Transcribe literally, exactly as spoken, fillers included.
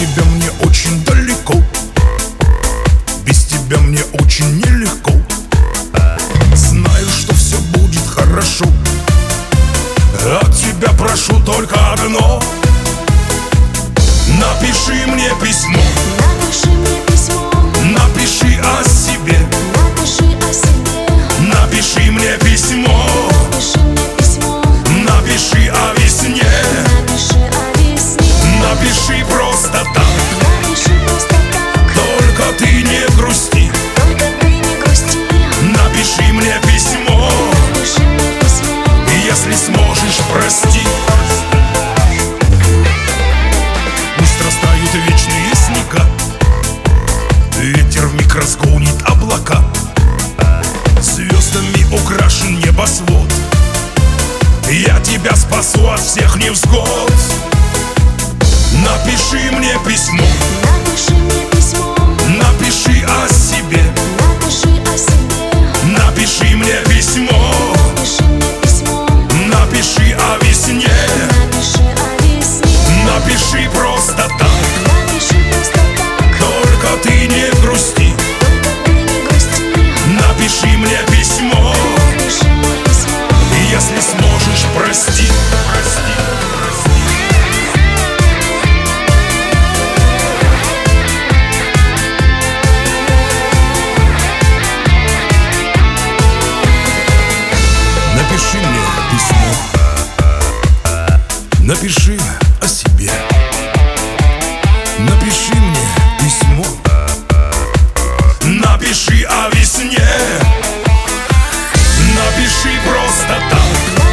тебя мне очень далеко, без тебя мне очень нелегко. Знаю, что все будет хорошо, от тебя прошу только одно: напиши мне письмо. Напиши мне письмо. Напиши о себе. Напиши о себе. Напиши мне письмо. Напиши мне письмо. Напиши о весне. Напиши о весне. Напиши просто так. Напиши просто так. Только ты не грусти. Только ты не грусти. Напиши мне письмо. Напиши мне письмо. Если сможешь, прости. Пусть растают вечные снега, ветер вмиг разгонит облака, звездами украшен небосвод. Я тебя спасу от всех невзгод. Напиши мне письмо. Напиши мне письмо. Напиши о себе. Напиши о себе. Напиши мне письмо. Напиши мне письмо. Напиши о весне. Напиши о весне. Напиши просто так. Напиши просто так. Только ты не грусти. Только ты не грусти. Напиши мне письмо. Напиши мне письмо. Если сможешь, прости. Прости, прости. Напиши мне письмо. Напиши о себе. Напиши мне письмо. Напиши о весне. Напиши просто так.